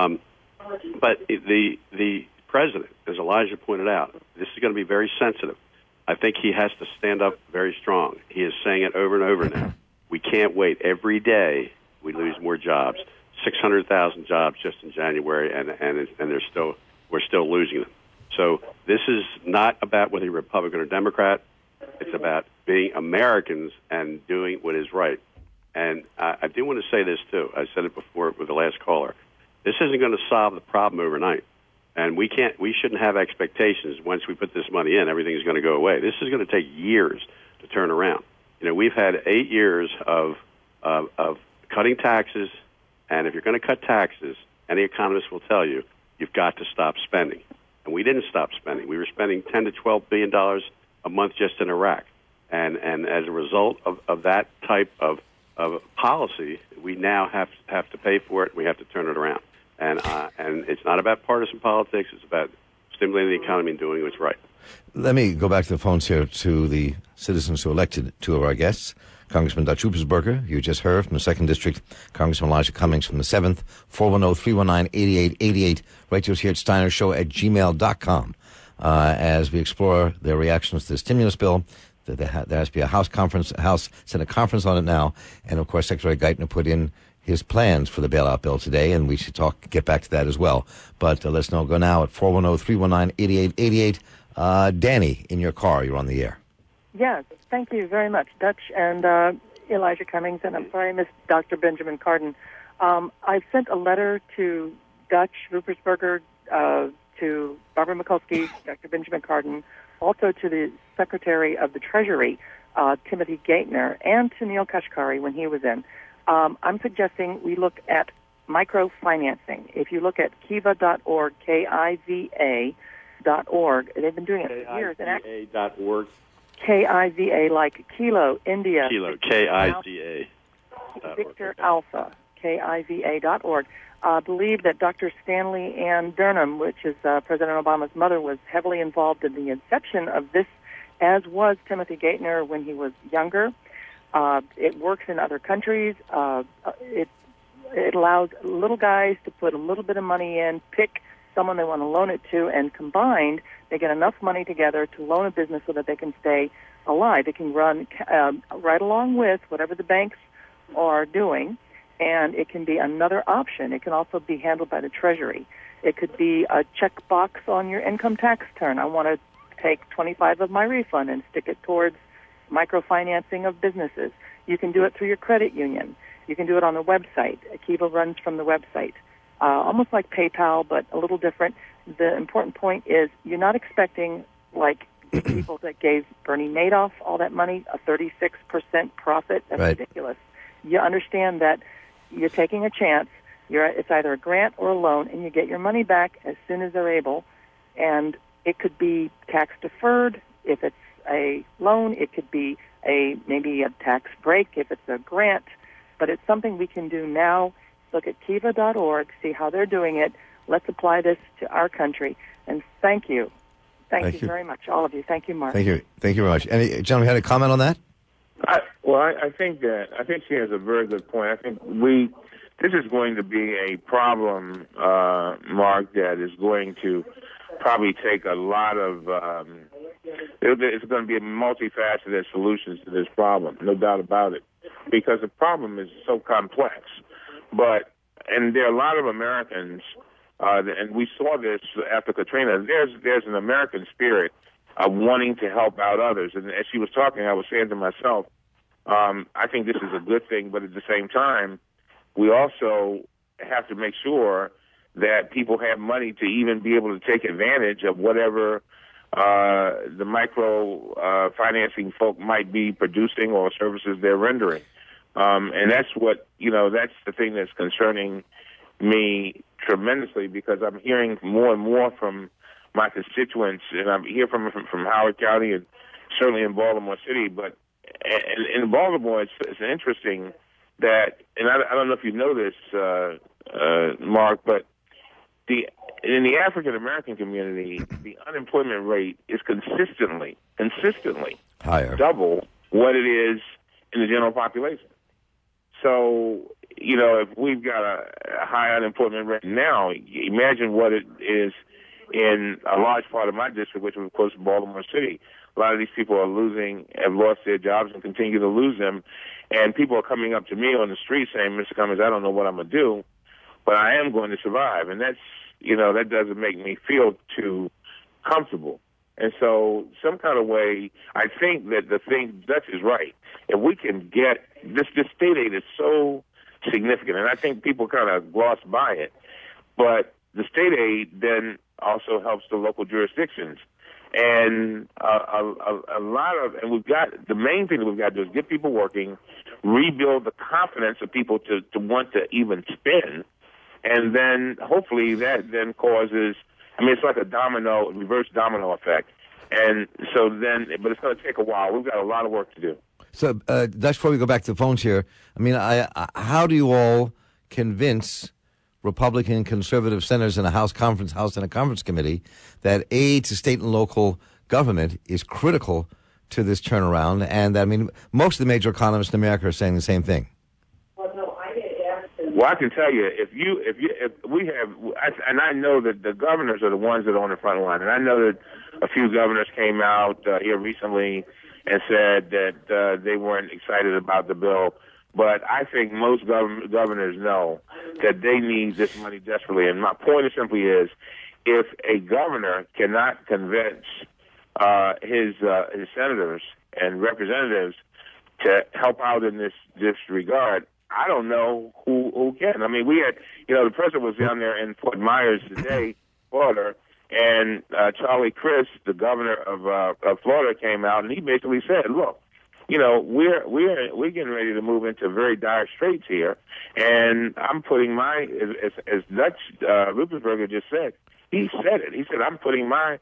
but the president, as Elijah pointed out, this is going to be very sensitive. I think he has to stand up very strong. He is saying it over and over now. We can't wait. Every day we lose more jobs. 600,000 jobs just in January, and we're still losing them. So this is not about whether you're Republican or Democrat. It's about being Americans and doing what is right. And I do want to say this, too. I said it before with the last caller. This isn't going to solve the problem overnight. And we shouldn't have expectations once we put this money in, everything's going to go away. This is going to take years to turn around. We've had 8 years of cutting taxes, and if you're going to cut taxes, any economist will tell you, you've got to stop spending. And we didn't stop spending. We were spending $10 to $12 billion a month just in Iraq. And as a result of that type of policy, we now have to pay for it. We have to turn it around. And it's not about partisan politics. It's about stimulating the economy and doing what's right. Let me go back to the phones here to the citizens who elected 2 of our guests. Congressman Dutch Ruppersberger, you just heard from the 2nd District. Congressman Elijah Cummings from the 7th. 410-319-8888. Write to us here at steinershow@gmail.com as we explore their reactions to the stimulus bill. There has to be a House Senate conference on it now. And, of course, Secretary Geithner put in his plans for the bailout bill today, and we should get back to that as well. But let's go now at 410-319-8888. Danny, in your car, you're on the air. Yes, thank you very much, Dutch and Elijah Cummings, and I'm sorry I missed Dr. Benjamin Cardin. I sent a letter to Dutch Ruppersberger, to Barbara Mikulski, Dr. Benjamin Cardin, also to the Secretary of the Treasury, Timothy Geithner, and to Neil Kashkari when he was in. I'm suggesting we look at microfinancing. If you look at kiva.org, KIVA.org, they've been doing it for years. KIVA.org. KIVA, like Kilo, India. Kilo, KIVA. Victor Alpha, KIVA.org. I believe that Dr. Stanley Ann Durham, which is President Obama's mother, was heavily involved in the inception of this, as was Timothy Geithner when he was younger. It works in other countries. it allows little guys to put a little bit of money in, pick someone they want to loan it to, and combined, they get enough money together to loan a business so that they can stay alive. It can run right along with whatever the banks are doing, and it can be another option. It can also be handled by the Treasury. It could be a checkbox on your income tax return. I want to take 25 of my refund and stick it towards microfinancing of businesses. You can do it through your credit union. You can do it on the website. Kiva runs from the website. Almost like PayPal, but a little different. The important point is you're not expecting, like people that gave Bernie Madoff all that money, a 36% profit. That's ridiculous. You understand that you're taking a chance. It's either a grant or a loan, and you get your money back as soon as they're able. And it could be tax deferred if it's a loan. It could be maybe a tax break if it's a grant. But it's something we can do now. Look at kiva.org, see how they're doing it. Let's apply this to our country. And thank you. Thank you very much, all of you. Thank you, Mark. Thank you. Thank you very much. Any gentleman had a comment on that? I think she has a very good point. I think this is going to be a problem, Mark, that is going to probably take a lot of. It's going to be a multifaceted solutions to this problem, no doubt about it, because the problem is so complex. And there are a lot of Americans, and we saw this after Katrina. There's an American spirit of wanting to help out others. And as she was talking, I was saying to myself, I think this is a good thing, but at the same time, we also have to make sure that people have money to even be able to take advantage of whatever the micro financing folk might be producing or services they're rendering. And that's that's the thing that's concerning me tremendously, because I'm hearing more and more from my constituents, and I'm hearing from Howard County and certainly in Baltimore City. But in Baltimore, it's interesting that, and I don't know if you know this, Mark, but in the African American community, the unemployment rate is consistently higher, double what it is in the general population. So, if we've got a high unemployment rate now, imagine what it is in a large part of my district, which is, of course, Baltimore City. A lot of these people have lost their jobs and continue to lose them. And people are coming up to me on the street saying, Mr. Cummings, I don't know what I'm going to do, but I am going to survive. And that's, that doesn't make me feel too comfortable. And so some kind of way, I think that the thing, Dutch is right. If we can get, this state aid is so significant, and I think people kind of gloss by it, but the state aid then also helps the local jurisdictions. And a lot of, and the main thing that we've got to do is get people working, rebuild the confidence of people to want to even spend, and then hopefully that then causes, it's like a reverse domino effect. And so then, but it's going to take a while. We've got a lot of work to do. So, Dutch, before we go back to the phones here, how do you all convince Republican conservative senators in a House and a conference committee that aid to state and local government is critical to this turnaround? And most of the major economists in America are saying the same thing. Well, I can tell you, if we have, and I know that the governors are the ones that are on the front line, and I know that a few governors came out here recently and said that they weren't excited about the bill. But I think most governors know that they need this money desperately. And my point simply is, if a governor cannot convince his senators and representatives to help out in this regard, I don't know who can. We had, the president was down there in Fort Myers today, Florida, and Charlie Crist, the governor of Florida, came out and he basically said, "Look, we're getting ready to move into very dire straits here, and I'm putting my, as Dutch Ruppersberger just said, he said it. He said, I'm putting my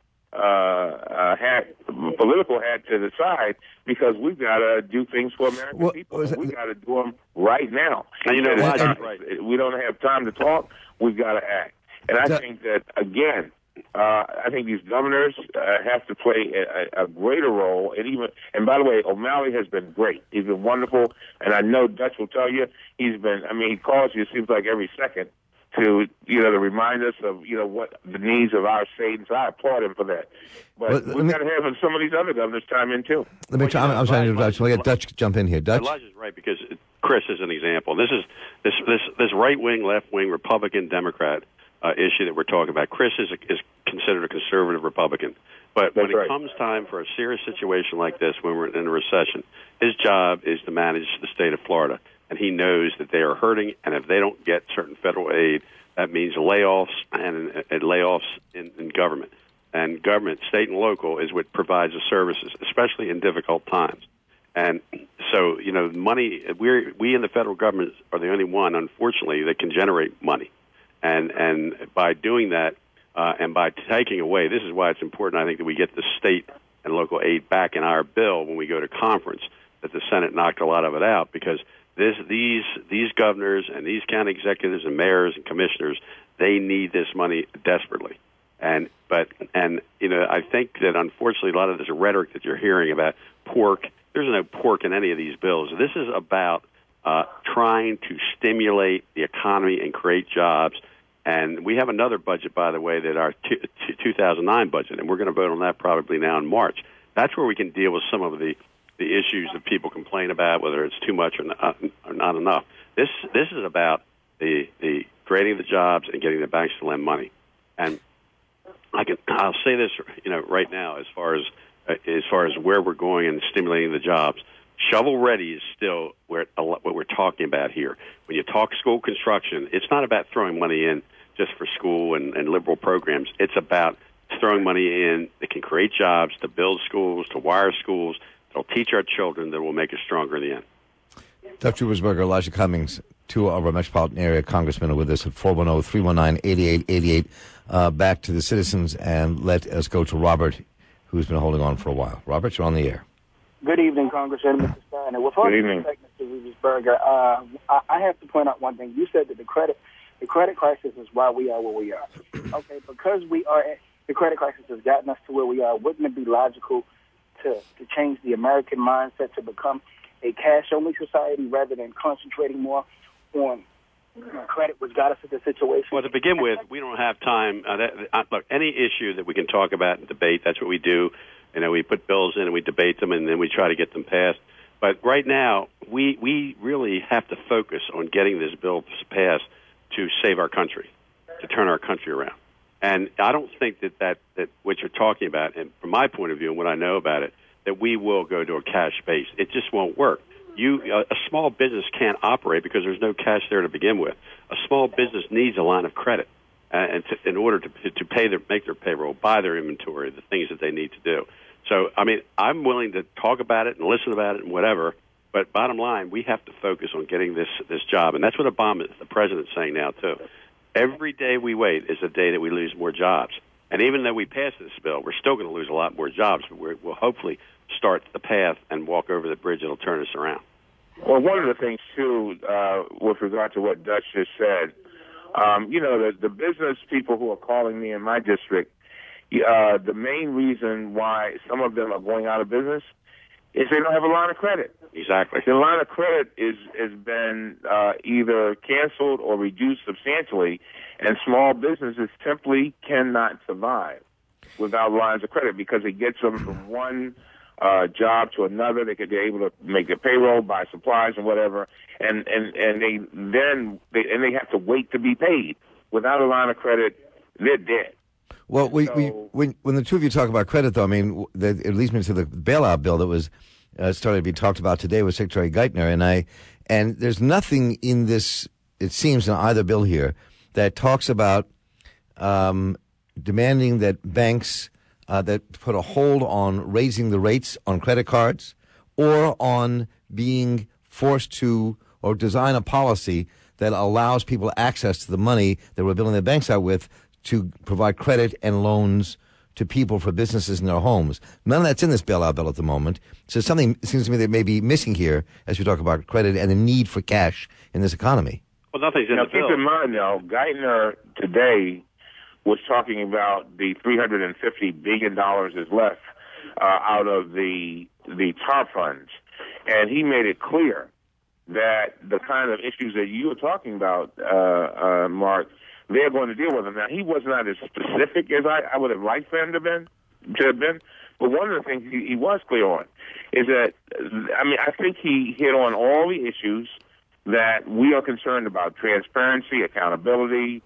political hat to the side because we've got to do things for American people. We've got to do them right now. And we don't have time to talk. We've got to act. And I think that, again, I think these governors have to play a greater role. And by the way, O'Malley has been great. He's been wonderful. And I know Dutch will tell you, he calls you, it seems like every second, to remind us of what the needs of our state, and so I applaud him for that. But we've got to have some of these other governors chime in too. Let me try. I'm sorry to interrupt. We'll get Dutch jump in here. Dutch. Elijah's right, because Chris is an example. This is this right wing, left wing, Republican, Democrat issue that we're talking about. Chris is considered a conservative Republican, but when it comes time for a serious situation like this, when we're in a recession, his job is to manage the state of Florida. And he knows that they are hurting, and if they don't get certain federal aid, that means layoffs and layoffs in government. And government, state and local, is what provides the services, especially in difficult times. And so, money, we in the federal government are the only one, unfortunately, that can generate money. And by doing that, and by taking away, this is why it's important, I think, that we get the state and local aid back in our bill when we go to conference, that the Senate knocked a lot of it out, because these governors and these county executives and mayors and commissioners, they need this money desperately. I think that unfortunately a lot of this rhetoric that you're hearing about pork, there's no pork in any of these bills. This is about trying to stimulate the economy and create jobs. And we have another budget, by the way, that our 2009 budget, and we're going to vote on that probably now in March. That's where we can deal with some of the issues that people complain about, whether it's too much or not enough. This is about the creating the jobs and getting the banks to lend money. And I'll say this right now, as far as where we're going and stimulating the jobs. Shovel ready is still what we're talking about here. When you talk school construction, it's not about throwing money in just for school and liberal programs. It's about throwing money in that can create jobs, to build schools, to wire schools, that'll teach our children, that will make us stronger in the end. Dr. Ruppersberger, Elijah Cummings, two of our metropolitan area congressmen are with us at 410-319-8888. Back to the citizens, and let us go to Robert, who's been holding on for a while. Robert, you're on the air. Good evening, Congressman, Mr. Steiner. With all due respect, Mr. Ruppersberger, I have to point out one thing. You said that the credit crisis is why we are where we are. Okay, because the credit crisis has gotten us to where we are, wouldn't it be logical to change the American mindset to become a cash-only society rather than concentrating more on credit, which got us to the situation? Well, to begin with, we don't have time. Look, any issue that we can talk about and debate, that's what we do. We put bills in and we debate them, and then we try to get them passed. But right now, we really have to focus on getting this bill passed to save our country, to turn our country around. And I don't think that what you're talking about, and from my point of view and what I know about it, that we will go to a cash base. It just won't work. A small business can't operate because there's no cash there to begin with. A small business needs a line of credit in order to make their payroll, buy their inventory, the things that they need to do. So, I'm willing to talk about it and listen about it and whatever, but bottom line, we have to focus on getting this job. And that's what Obama, the president's saying now, too. Every day we wait is a day that we lose more jobs. And even though we pass this bill, we're still going to lose a lot more jobs. But we'll hopefully start the path and walk over the bridge that'll turn us around. Well, one of the things, too, with regard to what Dutch just said, the business people who are calling me in my district, the main reason why some of them are going out of business is they don't have a line of credit. Exactly. The line of credit has been either canceled or reduced substantially, and small businesses simply cannot survive without lines of credit because it gets them from one job to another. They're able to make their payroll, buy supplies and whatever, and they have to wait to be paid. Without a line of credit, they're dead. Well, when the two of you talk about credit, though, it leads me to the bailout bill that was started to be talked about today with Secretary Geithner, and there's nothing in this, it seems, in either bill here that talks about demanding that banks that put a hold on raising the rates on credit cards or on being forced to or design a policy that allows people access to the money that we're billing the banks out with to provide credit and loans to people for businesses in their homes. None of that's in this bailout bill at the moment. So something seems to me that may be missing here as we talk about credit and the need for cash in this economy. Well, nothing's in the bill. Keep in mind, though, Geithner today was talking about the $350 billion is left out of the TARP funds. And he made it clear that the kind of issues that you were talking about, Mark, they're going to deal with them. Now, he was not as specific as I would have liked for him to have been, but one of the things he was clear on is that, I think he hit on all the issues that we are concerned about: transparency, accountability,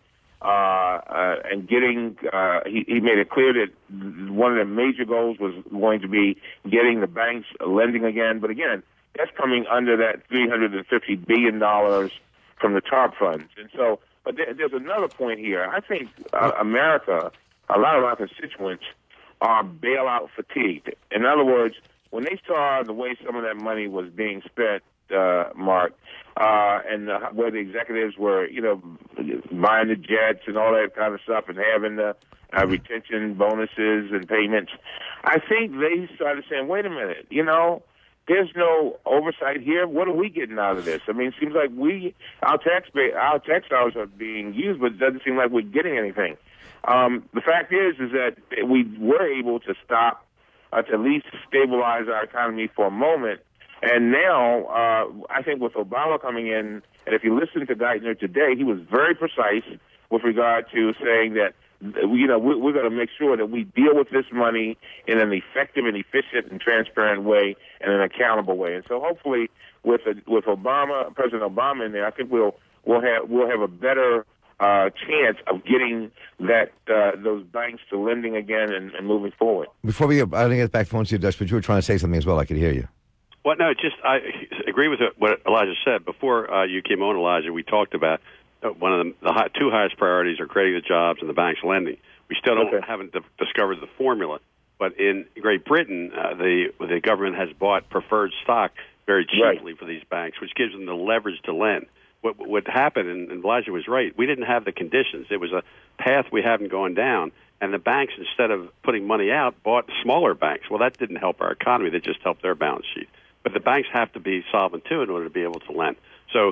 and getting. He made it clear that one of the major goals was going to be getting the banks lending again. But again, that's coming under that $350 billion from the TARP funds. And so, but there's another point here. I think America, a lot of our constituents, are bailout fatigued. In other words, when they saw the way some of that money was being spent, Mark, and where the executives were, buying the jets and all that kind of stuff and having the retention bonuses and payments, I think they started saying, wait a minute, there's no oversight here. What are we getting out of this? It seems like our tax dollars are being used, but it doesn't seem like we're getting anything. The fact is that we were able to stop, to at least stabilize our economy for a moment. And now, I think with Obama coming in, and if you listen to Geithner today, he was very precise with regard to saying that, we're going to make sure that we deal with this money in an effective and efficient and transparent way and an accountable way. And so hopefully with Obama, President Obama in there, I think we'll have a better chance of getting those banks to lending again and moving forward. Before I didn't get back phones to you, Dutch, but you were trying to say something as well. I could hear you. Well, no, I agree with what Elijah said. Before you came on, Elijah, we talked about one of the two highest priorities are creating the jobs and the banks lending. We still haven't discovered the formula. But in Great Britain, the government has bought preferred stock very cheaply for these banks, which gives them the leverage to lend. What happened, and Elijah was right, we didn't have the conditions. It was a path we haven't gone down, and the banks, instead of putting money out, bought smaller banks. Well, that didn't help our economy. That just helped their balance sheet. But the banks have to be solvent, too, in order to be able to lend. So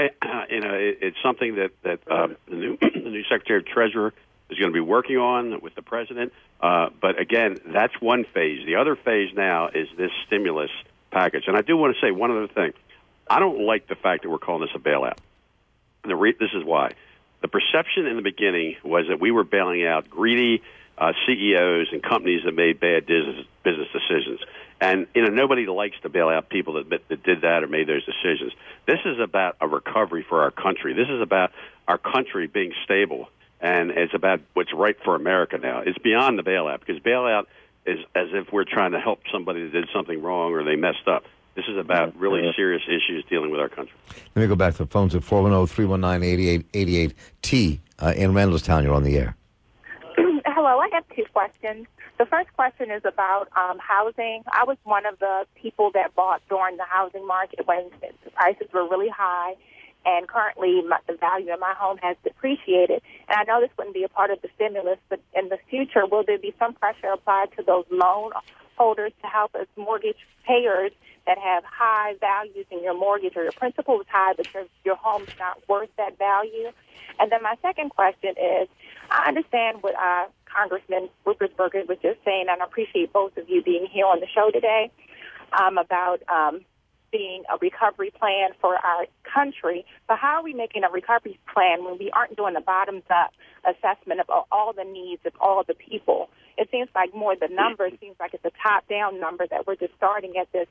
it's something that the new Secretary of Treasury is going to be working on with the president. But again, that's one phase. The other phase now is this stimulus package. And I do want to say one other thing. I don't like the fact that we're calling this a bailout. This is why. The perception in the beginning was that we were bailing out greedy CEOs and companies that made bad business decisions. And, nobody likes to bail out people that did that or made those decisions. This is about a recovery for our country. This is about our country being stable, and it's about what's right for America now. It's beyond the bailout, because bailout is as if we're trying to help somebody that did something wrong or they messed up. This is about really serious issues dealing with our country. Let me go back to the phones at 410-319-8888. T, in Randallstown, you're on the air. Hello, I have two questions. The first question is about housing. I was one of the people that bought during the housing market when the prices were really high, and currently the value of my home has depreciated. And I know this wouldn't be a part of the stimulus, but in the future, will there be some pressure applied to those loan holders to help us mortgage payers that have high values in your mortgage, or your principal is high, but your home's not worth that value? And then my second question is, I understand what Congressman Ruppersberger was just saying, and I appreciate both of you being here on the show today about being a recovery plan for our country. But how are we making a recovery plan when we aren't doing a bottoms-up assessment of all the needs of all the people? It seems like more the number, it seems like it's a top-down number that we're just starting at this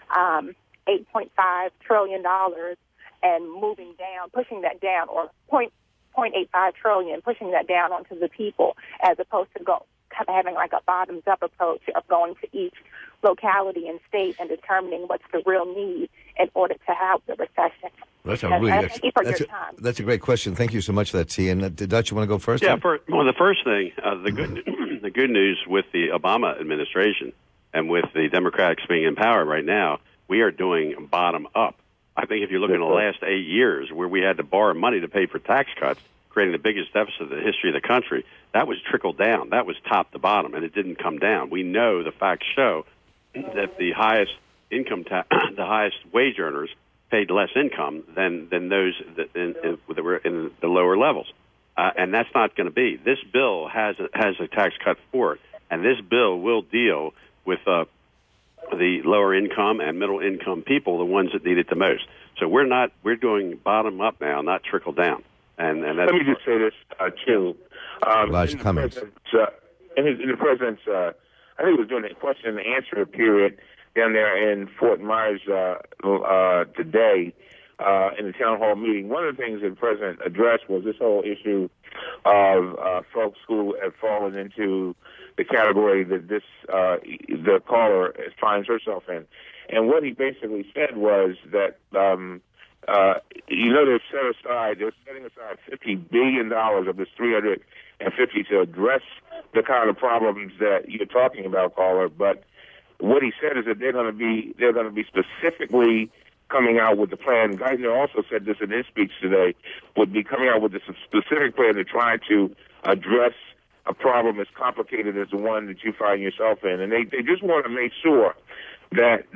$8.5 trillion and moving down, pushing that down, or $0.85 trillion, pushing that down onto the people, as opposed to having like a bottoms-up approach of going to each locality and state and determining what's the real need in order to help the recession. Thank you for your time. That's a great question. Thank you so much for that, T. And Dutch, you want to go first? Yeah, the first thing, the good news with the Obama administration and with the Democrats being in power right now, we are doing bottom up. I think if you look in the last 8 years where we had to borrow money to pay for tax cuts, creating the biggest deficit in the history of the country, that was trickled down. That was top to bottom, and it didn't come down. We know the facts show that the highest the highest wage earners paid less income than those that were in the lower levels. And that's not going to be. This bill has a tax cut for it, and this bill will deal with the lower income and middle income people, the ones that need it the most. So we're doing bottom up now, not trickle down. And that's let me just say this too. Elijah Cummings. In the president's, I think it was during the question and answer period down there in Fort Myers today in the town hall meeting. One of the things that the president addressed was this whole issue of folks who have fallen into the category that the caller finds herself in. And what he basically said was that, they're setting aside $50 billion of this $350 to address the kind of problems that you're talking about, caller. But what he said is that they're going to be specifically coming out with the plan. Geithner also said this in his speech today, would be coming out with a specific plan to try to address a problem as complicated as the one that you find yourself in. And they just want to make sure that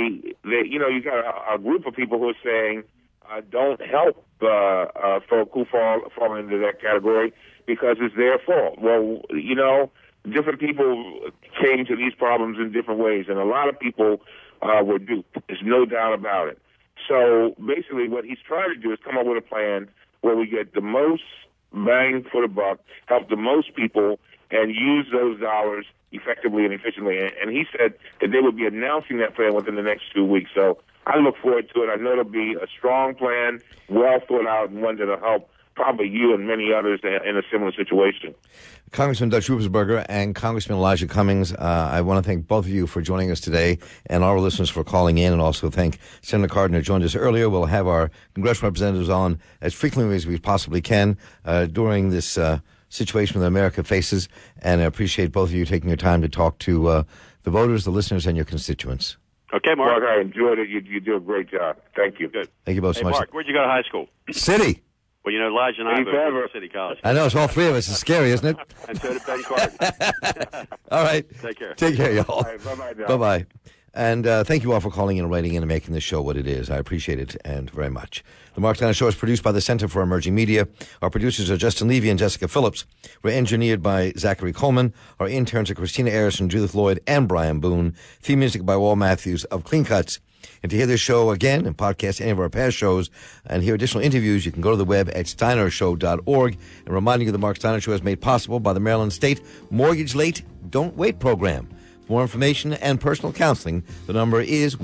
you got a group of people who are saying, don't help folk who fall into that category because it's their fault. Well, different people came to these problems in different ways, and a lot of people were duped. There's no doubt about it. So basically what he's trying to do is come up with a plan where we get the most bang for the buck, help the most people, and use those dollars effectively and efficiently. And he said that they would be announcing that plan within the next 2 weeks. So I look forward to it. I know it'll be a strong plan, well thought out, and one that'll help probably you and many others in a similar situation. Congressman Dutch Ruppersberger and Congressman Elijah Cummings, I want to thank both of you for joining us today and our listeners for calling in, and also thank Senator Cardin who joined us earlier. We'll have our congressional representatives on as frequently as we possibly can during this situation that America faces, and I appreciate both of you taking your time to talk to the voters, the listeners, and your constituents. Okay, Mark. I enjoyed it. You do a great job. Thank you. Good. Thank you both so much. Mark, where'd you go to high school? City. Well, Elijah and I both went to City College. I know, it's all three of us. It's scary, isn't it? And so did Ben Cardin. All right. Take care. Take care, y'all. All right, bye-bye, Doc. Bye-bye. And thank you all for calling in and writing in and making this show what it is. I appreciate it and very much. The Mark Steiner Show is produced by the Center for Emerging Media. Our producers are Justin Levy and Jessica Phillips. We're engineered by Zachary Coleman. Our interns are Christina Arison, Judith Lloyd, and Brian Boone. Theme music by Wal Matthews of Clean Cuts. And to hear this show again and podcast any of our past shows and hear additional interviews, you can go to the web at steinershow.org. And reminding you, the Mark Steiner Show is made possible by the Maryland State Mortgage Late Don't Wait program. For more information and personal counseling, the number is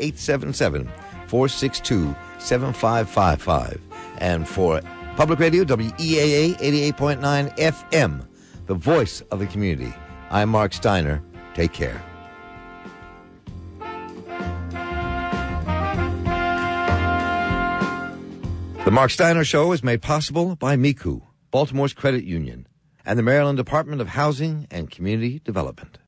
1-877-462-7555. And for Public Radio, WEAA 88.9 FM, the voice of the community, I'm Mark Steiner. Take care. The Mark Steiner Show is made possible by MICU, Baltimore's credit union, and the Maryland Department of Housing and Community Development.